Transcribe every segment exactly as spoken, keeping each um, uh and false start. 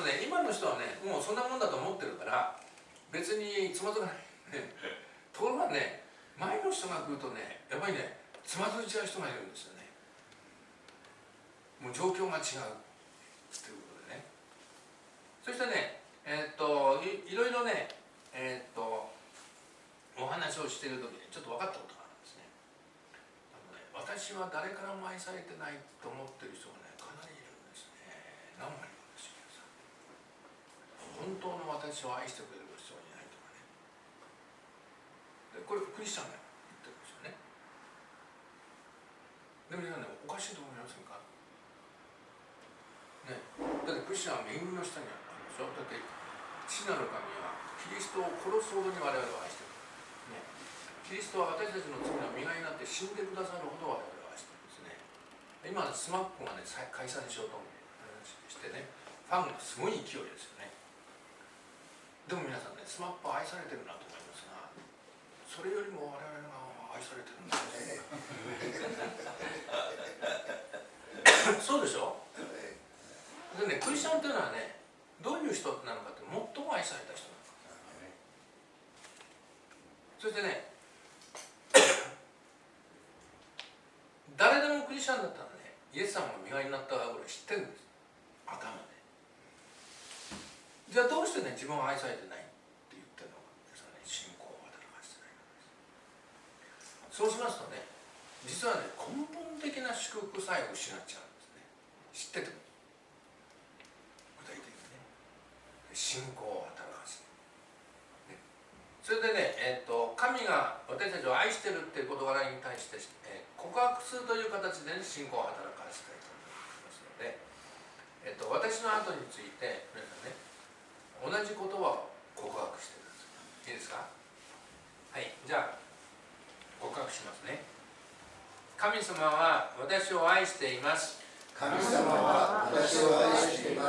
とね、今の人はね、もうそんなもんだと思ってるから別につまずかないところがね、前の人が来るとね、やっぱりね、つまずいちゃう人がいるんですよね。もう状況が違うということでね。そしてね、えー、っと い, いろいろね、えー、っとお話をしている時にちょっと分かったことがあるんですね。あのね、私は誰からも愛されてないと思ってる人がね、かなりいるんですね。何割かですよ。本当の私を愛してくれる人はいないとかね。でこれクリスチャンが言ってるんですよね。でも皆さんね、おかしいと思いませんかね。だってクリスチャンは恵みの下にあるんでしょ。だって父なる神はキリストを殺すほどに我々を愛してる、ね、キリストは私たちの罪の身代になって死んでくださるほど我々を愛してるんですね。今スマップがね、解散しようとしてね、ファンがすごい勢いですよね。でも皆さんね、スマップは愛されてるなと思いますが、それよりも我々が愛されてるんですねそうでしょ。でね、クリスチャンというのはね、どういう人なのかって、最も愛された人なのか。そしてね誰でもクリスチャンだったらね、イエス様が身代になったぐらい知ってるんです、頭で。じゃあどうしてね、自分は愛されてないって言ってるのか。それはね、信仰を働かせてないからです。そうしますとね、実はね、根本的な祝福さえ失っちゃうんですね。知ってても具体的にね、信仰を働かせて、ね、それでね、えー、と神が私たちを愛してるっていう事柄に対して、えー、告白するという形で、ね、信仰を働かせたいと思いますので、えー、と私の後について皆さんね、同じ言葉を告白してください。いいですか。はい、じゃあ告白しますね。神様は私を愛しています。 神様は私を愛しています。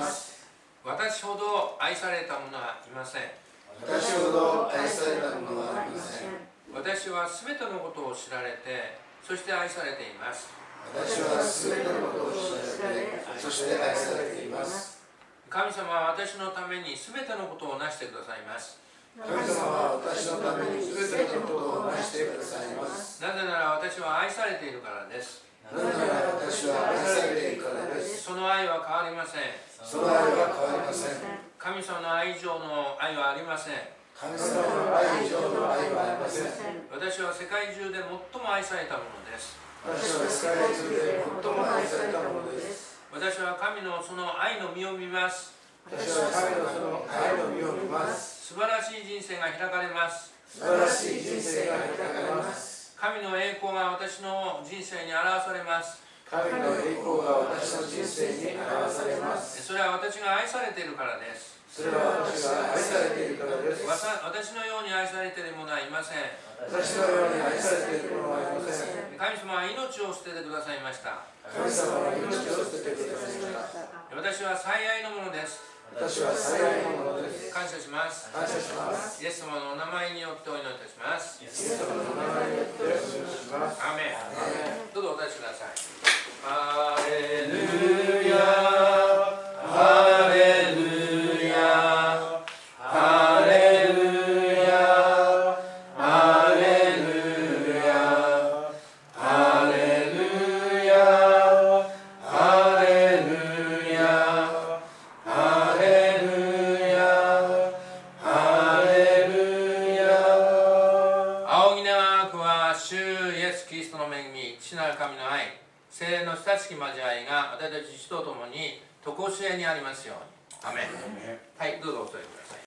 私ほど愛された者はいません。 私ほど愛された者はありません。 私はすべてのことを知られて、そして愛されています。 私はすべてのことを知られて、そして愛されています。 神様は私のためにすべてのことをなしてくださいます。 神様は私のためにすべてのことをなしてくださいます。 なぜなら私は愛されているからです。 なぜなら私は愛されているからです。 その愛は変わりません。 その愛は変わりません。 神様の愛以上の愛はありません。 神様の愛以上の愛はありません。 私は世界中で最も愛されたものです。 私は世界中で最も愛されたものです。 私は神のその愛の実を見ます。 私は神のその愛の実を見ます。 素晴らしい人生が開かれます。 素晴らしい人生が開かれます。 神の栄光が私の人生に表されます。 神の栄光が私の人生に表されます。 それは私が愛されているからです。 それは私が愛されているからです。 私のように愛されている者はいません。 私のように愛されている者はいません。 神様は命を捨ててくださいました。 神様は命を捨ててくださいました。 私は最愛のものです。 私は最愛のものです。 感謝します。 感謝します。 イエス様のお名前によってお祈りいたします。 イエス様のお名前によってお祈りします。 アーメン。どうぞお立ちください。 ハレルヤ、ハレルヤ、ハレルヤ、ハレルヤ、ハレルヤ、ハレルヤ、ハレルヤ、ハレルヤ。 仰ぎ願くは主イエスキリストの恵み、父なる神の愛、聖霊の親しき交わりが私たち主と共に常しえにありますように。アメン。はい、どうぞお座りください。